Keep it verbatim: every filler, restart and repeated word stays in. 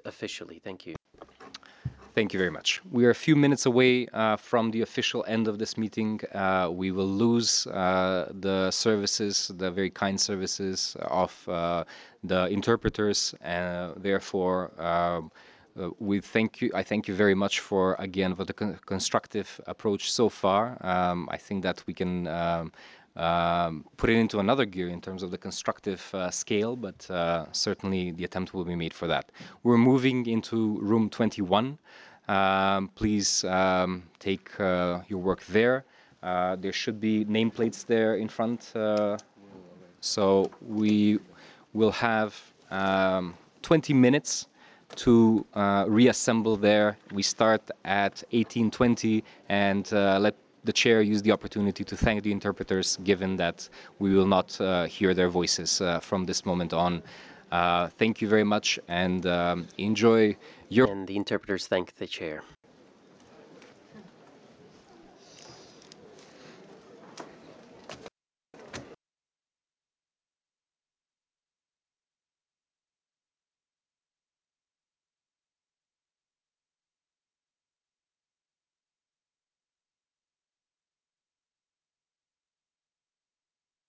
officially. Thank you. Thank you very much. We are a few minutes away uh, from the official end of this meeting. Uh, we will lose uh, the services, the very kind services of uh, the interpreters. Uh, therefore, um, uh, we thank you. I thank you very much for again for the con constructive approach so far. Um, I think that we can. Um, um, put it into another gear in terms of the constructive uh, scale, but uh, certainly the attempt will be made for that. We're moving into room twenty-one. Um, please um, take uh, your work there. Uh, there should be nameplates there in front. Uh, so we will have um, twenty minutes to uh, reassemble there. We start at eighteen twenty and uh, let the chair use the opportunity to thank the interpreters, given that we will not uh, hear their voices uh, from this moment on. Uh, thank you very much and um, enjoy your... And the interpreters thank the chair.